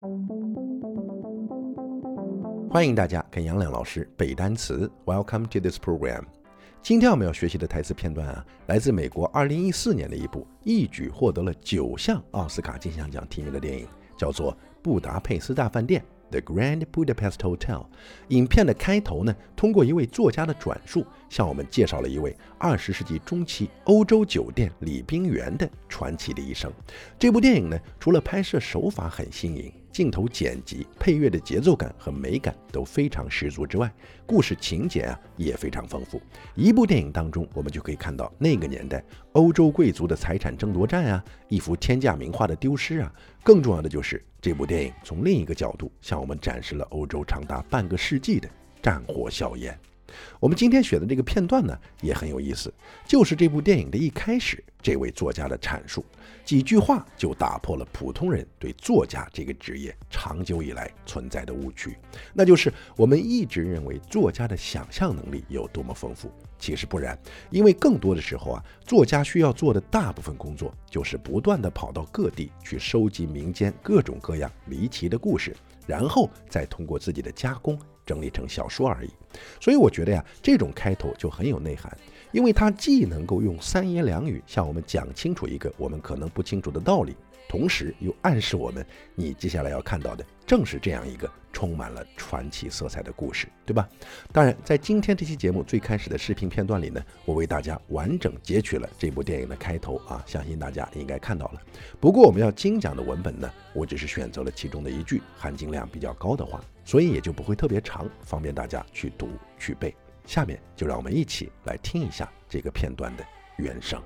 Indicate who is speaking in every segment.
Speaker 1: 欢迎大家跟杨亮老师背单词 Welcome to this program。 今天我们要学习的台词片段来自美国2014年的一部一举获得了9项奥斯卡金像奖提名的电影，叫做《布达佩斯大饭店》The Grand Budapest Hotel。 影片的开头呢，通过一位作家的转述，向我们介绍了一位20世纪中期欧洲酒店礼宾员的传奇的一生。这部电影呢，除了拍摄手法很新颖，镜头剪辑、配乐的节奏感和美感都非常十足之外，故事情节也非常丰富。一部电影当中，我们就可以看到那个年代欧洲贵族的财产争夺战一幅天价名画的丢失更重要的就是这部电影从另一个角度向我们展示了欧洲长达半个世纪的战火硝烟。我们今天选的这个片段呢，也很有意思，就是这部电影的一开始，这位作家的阐述，几句话就打破了普通人对作家这个职业长久以来存在的误区，那就是我们一直认为作家的想象能力有多么丰富，其实不然，因为更多的时候作家需要做的大部分工作就是不断地跑到各地去收集民间各种各样离奇的故事，然后再通过自己的加工整理成小说而已。所以我觉得这种开头就很有内涵，因为它既能够用三言两语向我们讲清楚一个我们可能不清楚的道理，同时又暗示我们你接下来要看到的正是这样一个充满了传奇色彩的故事，对吧？当然，在今天这期节目最开始的视频片段里呢，我为大家完整截取了这部电影的开头相信大家应该看到了。不过我们要精讲的文本呢，我只是选择了其中的一句含金量比较高的话，所以也就不会特别长，方便大家去读去背。下面就让我们一起来听一下这个片段的原声。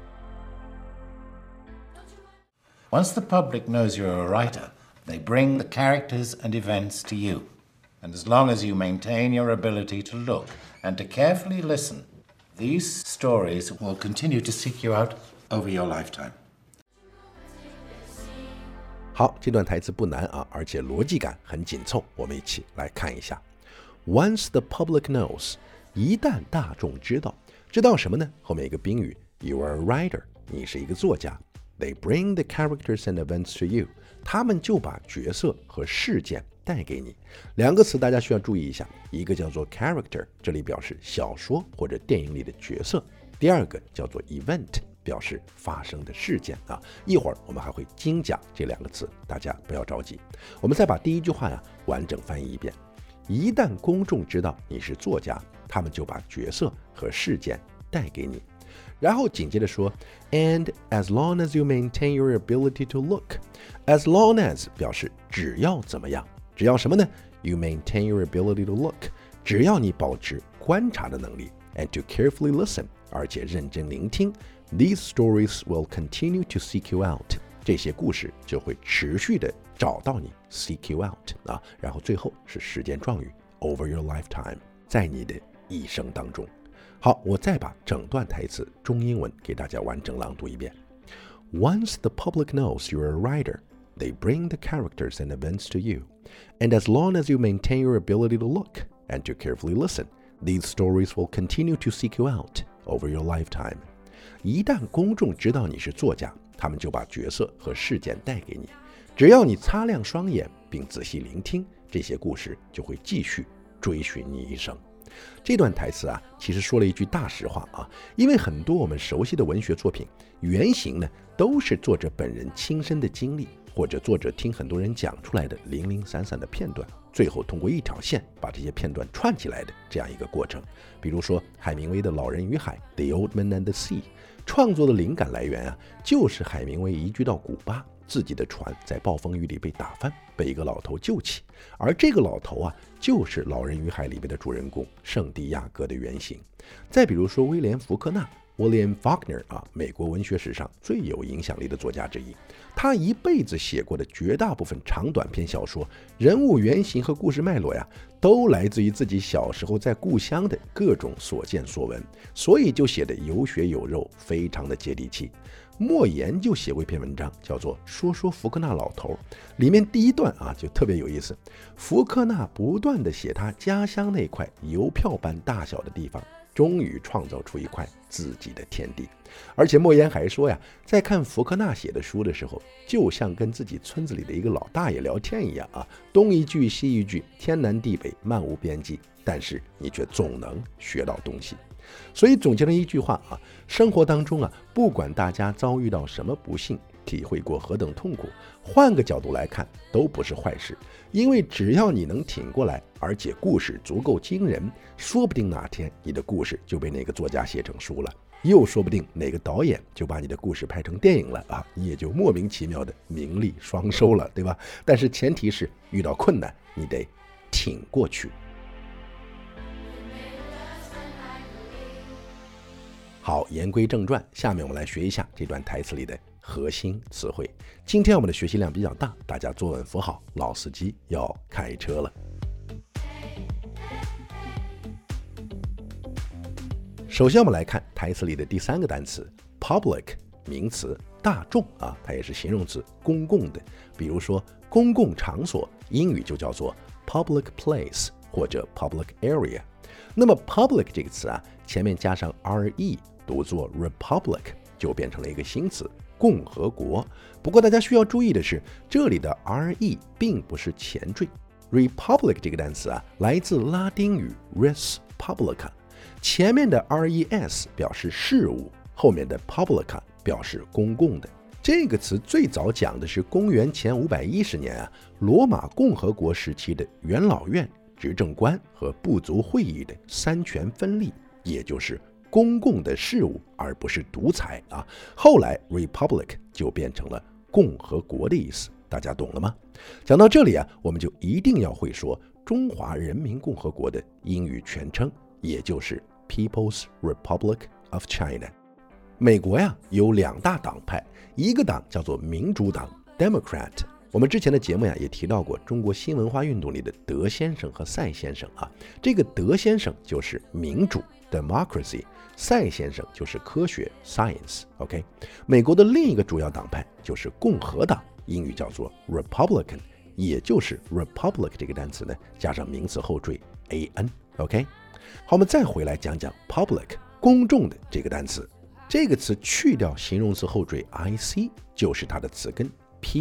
Speaker 2: Once the public knows you're a writer, they bring the characters and events to you. And as long as you maintain your ability to look and to carefully listen, these stories will continue to seek you out over your lifetime.
Speaker 1: 好，这段台词不难而且逻辑感很紧凑，我们一起来看一下。Once the public knows， 一旦大众知道，知道什么呢？后面一个宾语 You are a writer， 你是一个作家。They bring the characters and events to you， 他们就把角色和事件带给你。两个词大家需要注意一下，一个叫做 character， 这里表示小说或者电影里的角色，第二个叫做 event， 表示发生的事件一会儿我们还会精讲这两个词，大家不要着急。我们再把第一句话完整翻译一遍。一旦公众知道你是作家，他们就把角色和事件带给你。然后紧接着说 And as long as you maintain your ability to look， as long as 表示只要怎么样，只要什么呢？ You maintain your ability to look， 只要你保持观察的能力 And to carefully listen， 而且认真聆听， These stories will continue to seek you out， 这些故事就会持续的找到你 seek you out 然后最后是时间状语 over your lifetime， 在你的一生当中。好，我再把整段台词中英文给大家完整朗读一遍。Once the public knows you're a writer, they bring the characters and events to you. And as long as you maintain your ability to look and to carefully listen, these stories will continue to seek you out over your lifetime. 一旦公众知道你是作家，他们就把角色和事件带给你。只要你擦亮双眼并仔细聆听，这些故事就会继续追寻你一生。这段台词其实说了一句大实话因为很多我们熟悉的文学作品原型呢都是作者本人亲身的经历，或者作者听很多人讲出来的零零散散的片段，最后通过一条线把这些片段串起来的这样一个过程。比如说海明威的《老人与海》 The Old Man and the Sea， 创作的灵感来源就是海明威移居到古巴，自己的船在暴风雨里被打翻，被一个老头救起，而这个老头就是《老人与海》里边的主人公圣地亚哥的原型。再比如说威廉·福克纳 William Faulkner 美国文学史上最有影响力的作家之一，他一辈子写过的绝大部分长短篇小说，人物原型和故事脉络都来自于自己小时候在故乡的各种所见所闻，所以就写得有血有肉，非常的接地气。莫言就写过一篇文章，叫做《说说福克纳老头》，里面第一段就特别有意思。福克纳不断地写他家乡那块邮票般大小的地方终于创造出一块自己的天地。而且莫言还说呀，在看福克纳写的书的时候，就像跟自己村子里的一个老大爷聊天一样啊，东一句西一句，天南地北，漫无边际，但是你却总能学到东西。所以总结了一句话啊，生活当中啊，不管大家遭遇到什么不幸，体会过何等痛苦，换个角度来看都不是坏事，因为只要你能挺过来，而且故事足够惊人，说不定哪天你的故事就被哪个作家写成书了，又说不定哪个导演就把你的故事拍成电影了啊，你也就莫名其妙的名利双收了，对吧？但是前提是遇到困难你得挺过去。好，言归正传，下面我们来学一下这段台词里的核心词汇。今天我们的学习量比较大，大家坐稳扶好，老司机要开车了。首先我们来看台词里的第3个单词 public， 名词，大众啊，它也是形容词，公共的。比如说公共场所，英语就叫做 public place 或者 public area。那么 public 这个词啊，前面加上 re， 读作 republic， 就变成了一个新词，共和国。不过大家需要注意的是，这里的 re 并不是前缀。republic 这个单词啊，来自拉丁语 res publica， 前面的 res 表示事物，后面的 publica 表示公共的。这个词最早讲的是公元前510年啊，罗马共和国时期的元老院、执政官和部族会议的三权分立，也就是公共的事务，而不是独裁啊。后来 republic 就变成了共和国的意思，大家懂了吗？讲到这里啊，我们就一定要会说中华人民共和国的英语全称，也就是 People's Republic of China。美国呀有2大党派，一个党叫做民主党 Democrat。我们之前的节目呀也提到过中国新文化运动里的德先生和赛先生啊，这个德先生就是民主 democracy， 赛先生就是科学 science。OK， 美国的另一个主要党派就是共和党，英语叫做 Republican， 也就是 Republic 这个单词呢加上名词后缀 an。OK， 好，我们再回来讲讲 public 公众的这个单词。这个词去掉形容词后缀 ic， 就是它的词根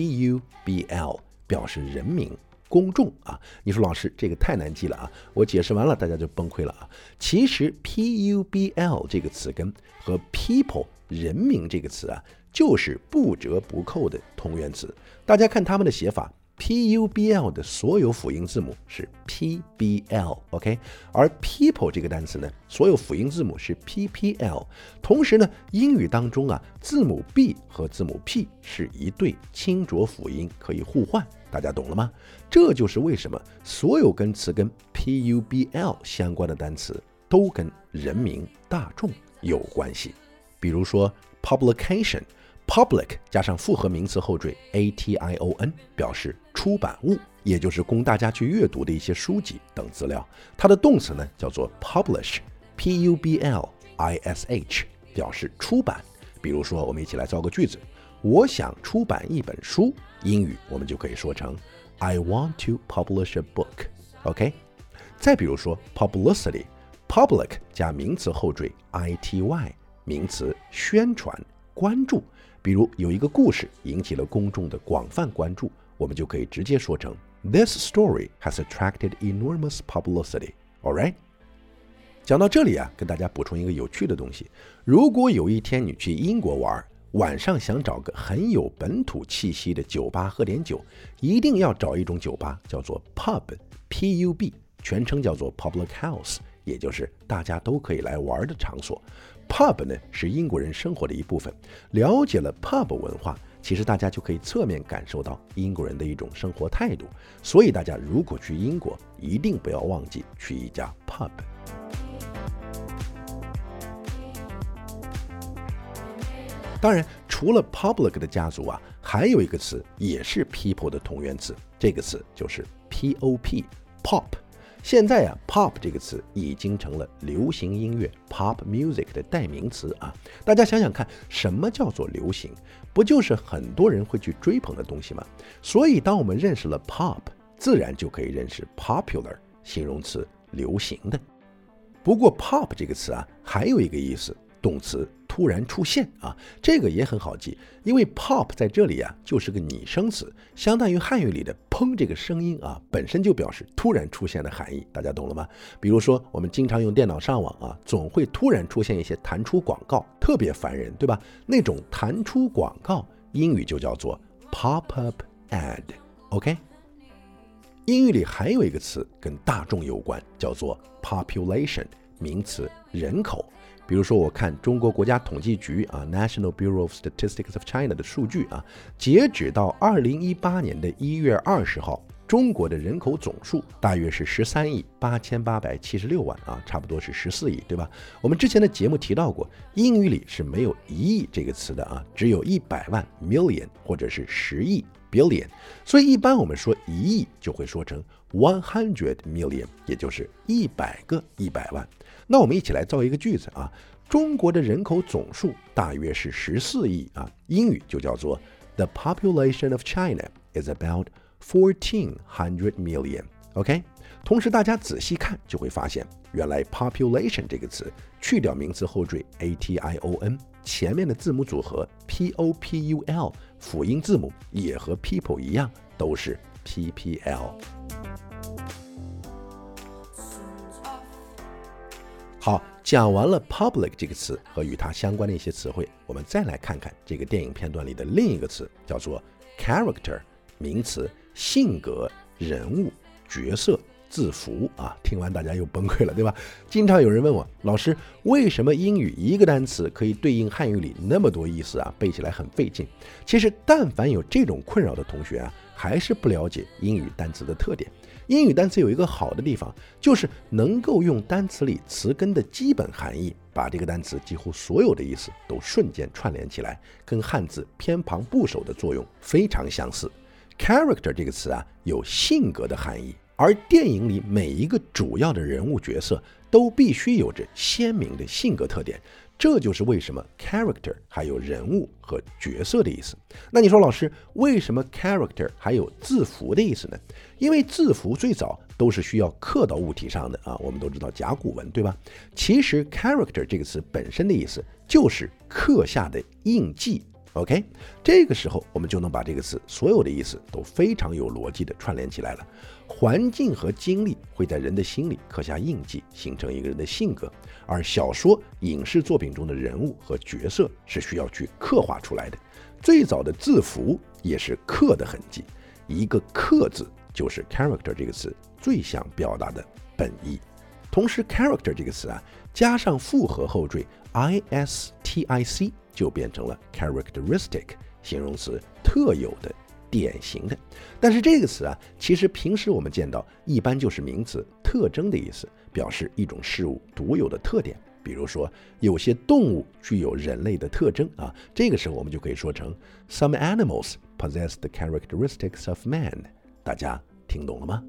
Speaker 1: PUBL， 表示人民公众啊。你说老师这个太难记了啊，我解释完了大家就崩溃了啊。其实 PUBL 这个词根和 people 人民这个词啊，就是不折不扣的同源词。大家看他们的写法， PUBL 的所有辅音字母是 PBL，OK， 而 people 这个单词呢，所有辅音字母是 PPL。同时呢，英语当中啊，字母 B 和字母 P 是一对清浊辅音，可以互换，大家懂了吗？这就是为什么所有跟词根 PUBL 相关的单词都跟人民大众有关系。比如说 publication，public 加上复合名词后缀 ation， 表示出版物，也就是供大家去阅读的一些书籍等资料。它的动词呢叫做 publish， publish， 表示出版。比如说我们一起来造个句子，我想出版一本书，英语我们就可以说成 I want to publish a book。 OK， 再比如说 publicity， 加名词后缀 ity， 名词宣传关注。比如有一个故事引起了公众的广泛关注，我们就可以直接说成 This story has attracted enormous publicity. Alright？ 讲到这里啊，跟大家补充一个有趣的东西。如果有一天你去英国玩，晚上想找个很有本土气息的酒吧喝点酒，一定要找一种酒吧叫做 pub， 全称叫做 public house， 也就是大家都可以来玩的场所。pub 呢是英国人生活的一部分，了解了 pub 文化，其实大家就可以侧面感受到英国人的一种生活态度。所以大家如果去英国，一定不要忘记去一家 pub。当然，除了 public 的家族啊，还有一个词也是 people 的同源词，这个词就是 pop。现在啊 pop 这个词已经成了流行音乐 pop music 的代名词啊。大家想想看，什么叫做流行？不就是很多人会去追捧的东西吗？所以当我们认识了 pop， 自然就可以认识 popular， 形容词流行的。 不过 pop 这个词啊，还有一个意思，动词突然出现啊，这个也很好记，因为 pop 在这里啊就是个拟声词，相当于汉语里的砰这个声音啊，本身就表示突然出现的含义，大家懂了吗？比如说我们经常用电脑上网啊，总会突然出现一些弹出广告，特别烦人，对吧？那种弹出广告，英语就叫做 pop-up ad，OK？英语里还有一个词跟大众有关，叫做 population， 名词人口。比如说我看中国国家统计局啊 National Bureau of Statistics of China 的数据啊，截止到2018年的1月20号，中国的人口总数大约是13.8876亿啊，差不多是14亿，对吧？我们之前的节目提到过，英语里是没有1亿这个词的啊，只有100万 million 或者是10亿 billion， 所以一般我们说1亿就会说成100 million， 也就是100个100万。那我们一起来造一个句子啊，中国的人口总数大约是14亿啊，英语就叫做 The population of China is about 1400 million。OK， 同时大家仔细看就会发现，原来 population 这个词去掉名词后缀 ation， 前面的字母组合 popul， 辅音字母也和 people 一样，都是 ppl。好，讲完了 public 这个词和与它相关的一些词汇，我们再来看看这个电影片段里的另一个词，叫做 character， 名词，性格、人物、角色、字符啊。听完大家又崩溃了，对吧？经常有人问我，老师，为什么英语一个单词可以对应汉语里那么多意思啊？背起来很费劲。其实，但凡有这种困扰的同学啊，还是不了解英语单词的特点。英语单词有一个好的地方，就是能够用单词里词根的基本含义，把这个单词几乎所有的意思都瞬间串联起来，跟汉字偏旁部首的作用非常相似。Character 这个词啊，有性格的含义，而电影里每一个主要的人物角色都必须有着鲜明的性格特点。这就是为什么 character 还有人物和角色的意思。那你说老师，为什么 character 还有字符的意思呢？因为字符最早都是需要刻到物体上的啊，我们都知道甲骨文，对吧？其实 character 这个词本身的意思就是刻下的印记。OK， 这个时候我们就能把这个词所有的意思都非常有逻辑的串联起来了。环境和经历会在人的心里刻下印记，形成一个人的性格，而小说、影视作品中的人物和角色是需要去刻画出来的。最早的字符也是刻的痕迹，一个刻字就是 character 这个词最想表达的本意。同时 character 这个词啊，加上复合后缀 istic 就变成了 characteristic， 形容词，特有的、典型的。但是这个词啊，其实平时我们见到一般就是名词特征的意思，表示一种事物独有的特点。比如说有些动物具有人类的特征啊，这个时候我们就可以说成 Some animals possess the characteristics of man。 大家听懂了吗？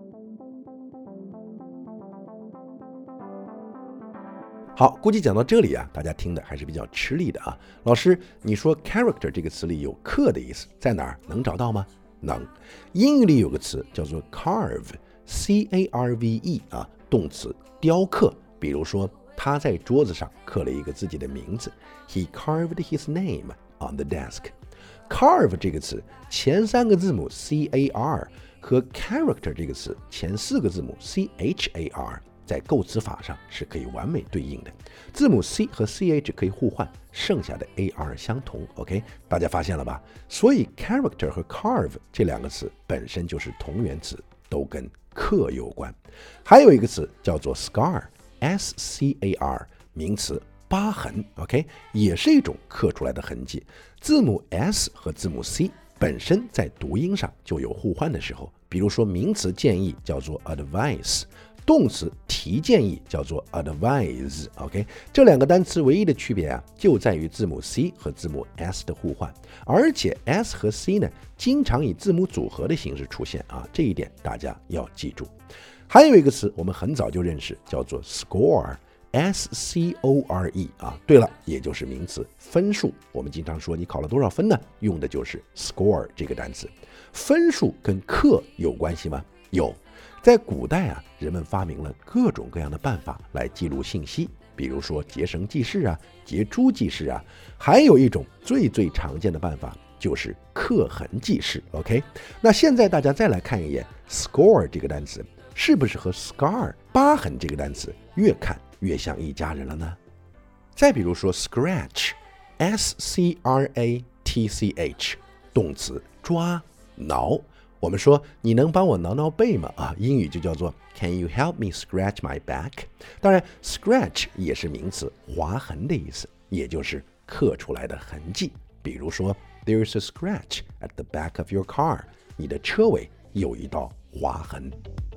Speaker 1: 好，估计讲到这里啊，大家听的还是比较吃力的啊。老师，你说 character 这个词里有刻的意思，在哪儿能找到吗？能。英语里有个词叫做 carve， C-A-R-V-E 啊，动词，雕刻。比如说他在桌子上刻了一个自己的名字 ，He carved his name on the desk。carve 这个词前3个字母 C-A-R 和 character 这个词前4个字母 C-H-A-R。在构词法上是可以完美对应的，字母 C 和 CH 可以互换，剩下的 AR 相同。OK， 大家发现了吧？所以 character 和 carve 这2个词本身就是同源词，都跟刻有关。还有一个词叫做 scar，S-C-A-R， 名词，疤痕。OK， 也是一种刻出来的痕迹。字母 S 和字母 C 本身在读音上就有互换的时候，比如说名词建议叫做 advice，动词提建议叫做 advise。 这2个单词唯一的区别啊，就在于字母 C 和字母 S 的互换，而且 S 和 C 呢，经常以字母组合的形式出现啊，这一点大家要记住。还有一个词我们很早就认识，叫做 score，S-C-O-R-E 啊，对了，也就是名词分数。我们经常说你考了多少分呢，用的就是 score 这个单词。分数跟刻有关系吗？有。 在古代啊，人们发明了各种各样的办法来记录信息，比如说结绳记事啊、结珠记事啊，还有一种最常见的办法就是刻痕记事。OK， 那现在大家再来看一眼 score 这个单词，是不是和 scar 疤痕这个单词越看越像一家人了呢？再比如说 scratch S-C-R-A-T-C-H 动词抓挠，我们说你能帮我挠挠背吗？英语就叫做 Can you help me scratch my back？ 当然 scratch 也是名词，划痕的意思，也就是刻出来的痕迹。比如说 There's a scratch at the back of your car， 你的车尾有一道划痕。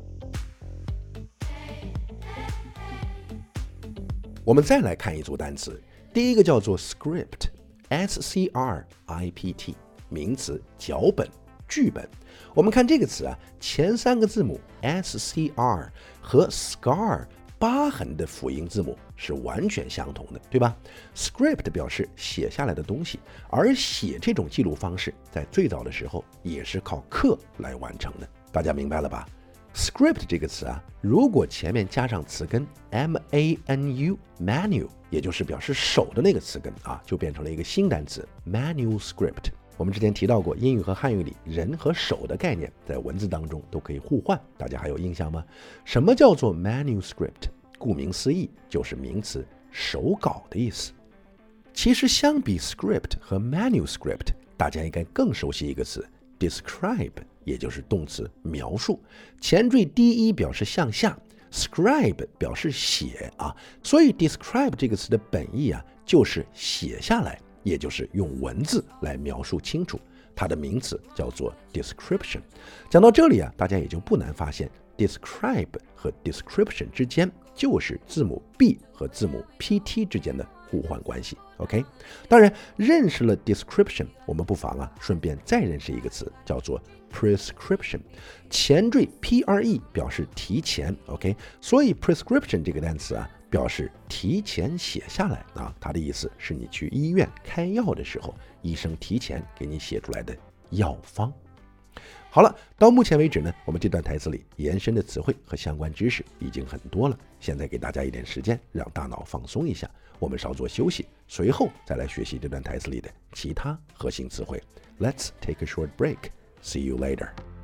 Speaker 1: 我们再来看一组单词，第一个叫做 script S-C-R-I-P-T， 名词脚本剧本。我们看这个词啊，前3个字母 S-C-R 和 scar 疤痕的辅音字母是完全相同的，对吧？ Script 表示写下来的东西，而写这种记录方式在最早的时候也是靠刻来完成的，大家明白了吧？Script 这个词啊，如果前面加上词根 manu manu， 也就是表示手的那个词根啊，就变成了一个新单词 manuscript。我们之前提到过，英语和汉语里人和手的概念在文字当中都可以互换，大家还有印象吗？什么叫做 manuscript？ 顾名思义，就是名词手稿的意思。其实相比 script 和 manuscript， 大家应该更熟悉一个词 describe， 也就是动词描述，前缀 de 表示向下， scribe 表示写啊，所以 describe 这个词的本意啊，就是写下来，也就是用文字来描述清楚，它的名词叫做 description。 讲到这里啊，大家也就不难发现 describe 和 description 之间就是字母 B 和字母 PT 之间的互换关系。 OK， 当然认识了 description， 我们不妨啊顺便再认识一个词，叫做 prescription， 前缀 PRE 表示提前。 OK， 所以 prescription 这个单词啊表示提前写下来啊，它的意思是你去医院开药的时候，医生提前给你写出来的药方。好了，到目前为止呢，我们这段台词里延伸的词汇和相关知识已经很多了，现在给大家一点时间，让大脑放松一下，我们稍作休息，随后再来学习这段台词里的其他核心词汇。Let's take a short break. See you later.